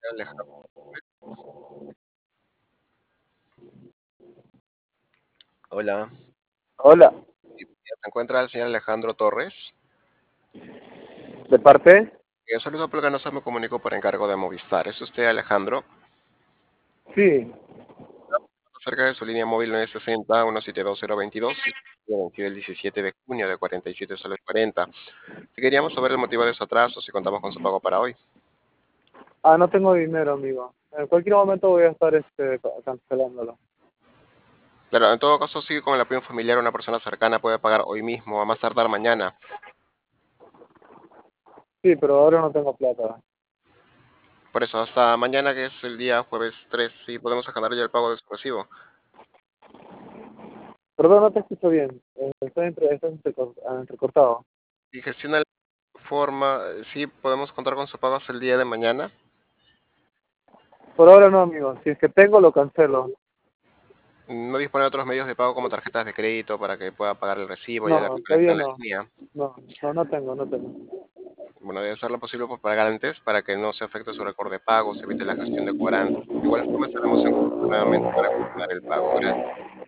Alejandro. Hola, Hola, se encuentra el señor Alejandro Torres. ¿de parte? Yo soy Luis Polganosa, me comunico por encargo de Movistar. ¿Es usted Alejandro? Sí. Acerca de su línea móvil 960-172-022, que venció el 17 de junio de 47 soles 40. Si queríamos saber el motivo de su atraso, si contamos con su pago para hoy. No tengo dinero, amigo. En cualquier momento voy a estar cancelándolo. Claro, en todo caso, sí, con el apoyo familiar, una persona cercana puede pagar hoy mismo, a más tardar mañana. Sí, pero ahora no tengo plata. Por eso, hasta mañana, que es el día jueves 3, sí podemos agendar ya el pago de su recibo. Perdón, no te escucho bien. Está entrecortado. Y gestiona la forma, sí podemos contar con su pago hasta el día de mañana. Por ahora no, amigo. Si es que tengo, lo cancelo. No dispone de otros medios de pago como tarjetas de crédito para que pueda pagar el recibo y haga No, referencia todavía en la no. línea. No tengo, no tengo. Bueno, debe hacer lo posible por pagar antes para que no se afecte su récord de pagos, evite la gestión de cobranzas. De igual forma estaremos en contacto nuevamente para confirmar el pago. Gracias.